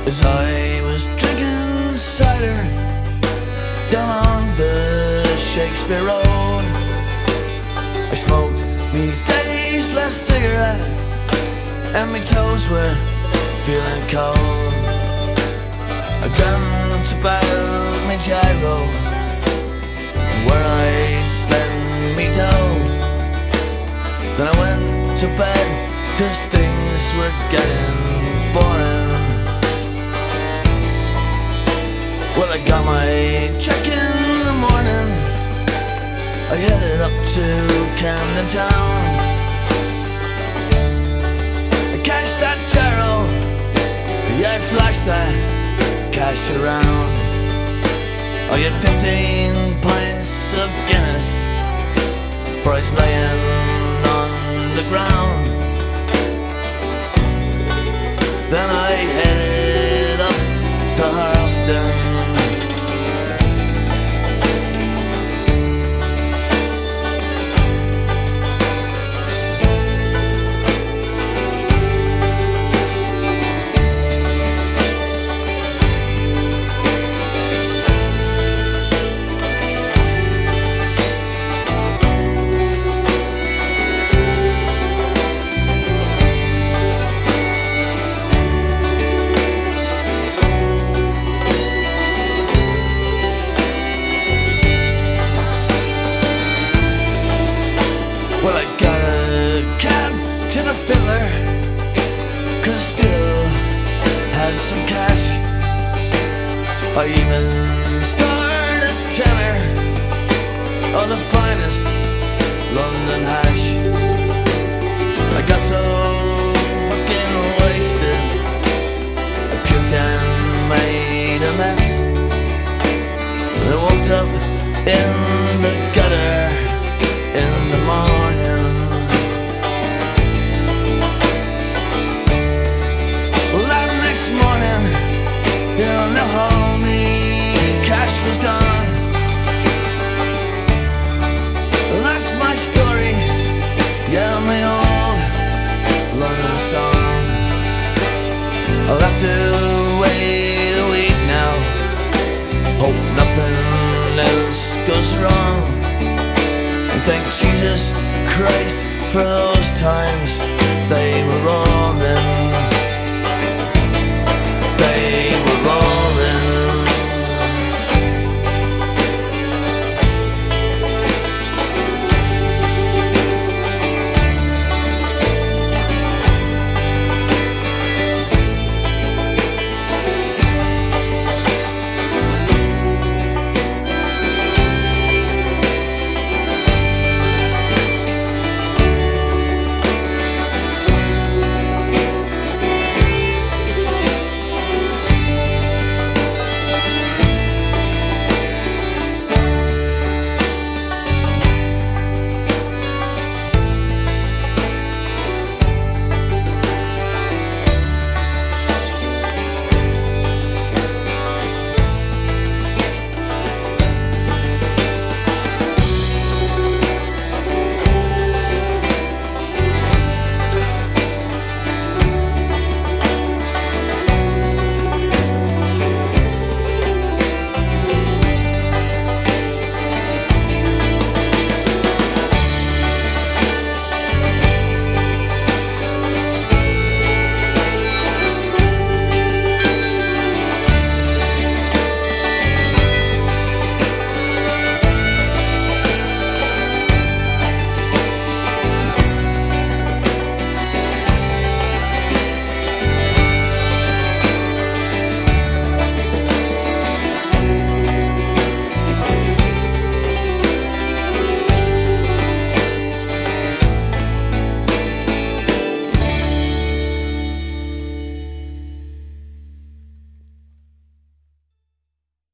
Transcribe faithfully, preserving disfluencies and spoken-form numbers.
As I was drinking cider down on the Shakespeare Road, I smoked me day's last cigarette and my toes were feeling cold. I dreamt about me gyro and where I'd spend me dough. Then I went to bed cause things were getting boring. Well, I got my check in the morning, I headed up to Camden Town. I cashed that gyro, yeah, I flashed that cash around. I had fifteen pints of Guinness, price laying on the ground. Then I headed up to Harleston. Well, I got a cab to the Fiddler, cause still had some cash. I even scored a tenner on the finest London hash. I got so fucking wasted, I puked and made a mess. I woke up in the gutter in the morning. Well, that next morning, you'll know how me cash was gone. That's my story, yeah, my old London song. I'll have to wait a week now, hope nothing else goes wrong. Thank Jesus Christ for those times, they were wrong.